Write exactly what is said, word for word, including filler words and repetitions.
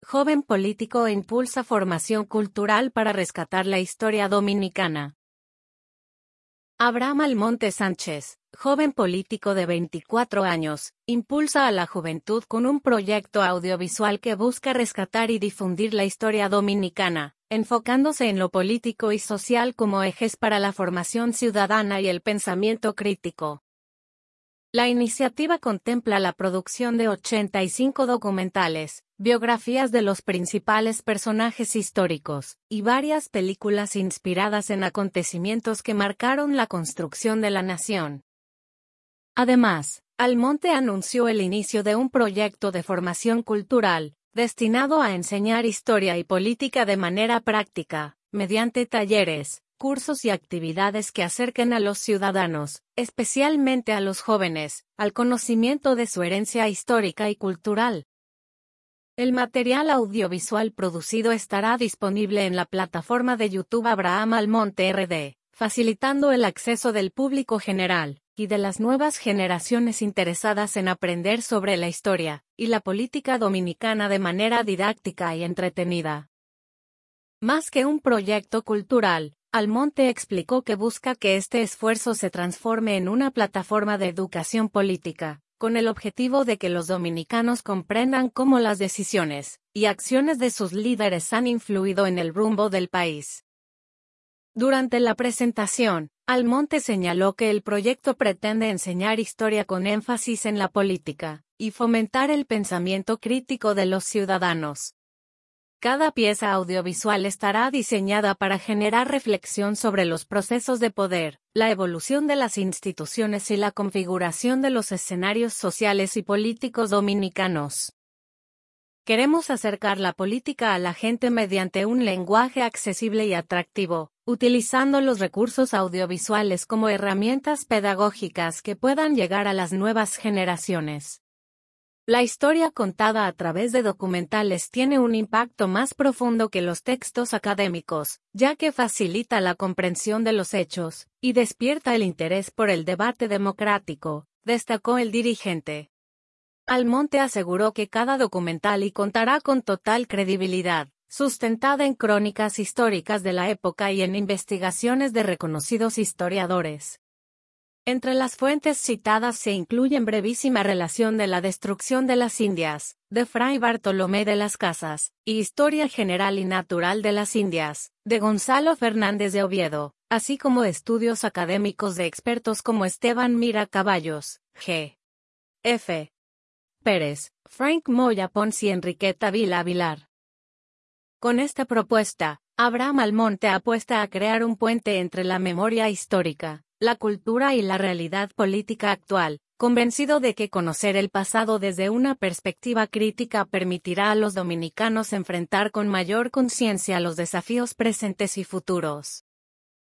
joven político e impulsa formación cultural para rescatar la historia dominicana. Abraham Almonte Sánchez, joven político de veinticuatro años, impulsa a la juventud con un proyecto audiovisual que busca rescatar y difundir la historia dominicana, enfocándose en lo político y social como ejes para la formación ciudadana y el pensamiento crítico. La iniciativa contempla la producción de ochenta y cinco documentales, biografías de los principales personajes históricos, y varias películas inspiradas en acontecimientos que marcaron la construcción de la nación. Además, Almonte anunció el inicio de un proyecto de formación cultural, destinado a enseñar historia y política de manera práctica, mediante talleres, cursos y actividades que acerquen a los ciudadanos, especialmente a los jóvenes, al conocimiento de su herencia histórica y cultural. El material audiovisual producido estará disponible en la plataforma de YouTube Abraham Almonte R D, facilitando el acceso del público general y de las nuevas generaciones interesadas en aprender sobre la historia y la política dominicana de manera didáctica y entretenida. Más que un proyecto cultural, Almonte explicó que busca que este esfuerzo se transforme en una plataforma de educación política, con el objetivo de que los dominicanos comprendan cómo las decisiones y acciones de sus líderes han influido en el rumbo del país. Durante la presentación, Almonte señaló que el proyecto pretende enseñar historia con énfasis en la política y fomentar el pensamiento crítico de los ciudadanos. Cada pieza audiovisual estará diseñada para generar reflexión sobre los procesos de poder, la evolución de las instituciones y la configuración de los escenarios sociales y políticos dominicanos. Queremos acercar la política a la gente mediante un lenguaje accesible y atractivo, utilizando los recursos audiovisuales como herramientas pedagógicas que puedan llegar a las nuevas generaciones. La historia contada a través de documentales tiene un impacto más profundo que los textos académicos, ya que facilita la comprensión de los hechos y despierta el interés por el debate democrático, destacó el dirigente. Almonte aseguró que cada documental y contará con total credibilidad, sustentada en crónicas históricas de la época y en investigaciones de reconocidos historiadores. Entre las fuentes citadas se incluyen Brevísima relación de la destrucción de las Indias, de Fray Bartolomé de las Casas, y Historia general y natural de las Indias, de Gonzalo Fernández de Oviedo, así como estudios académicos de expertos como Esteban Mira Caballos, G. F. Pérez, Frank Moya Pons y Enriqueta Vila Vilar. Con esta propuesta, Abraham Almonte apuesta a crear un puente entre la memoria histórica, la cultura y la realidad política actual, convencido de que conocer el pasado desde una perspectiva crítica permitirá a los dominicanos enfrentar con mayor conciencia los desafíos presentes y futuros.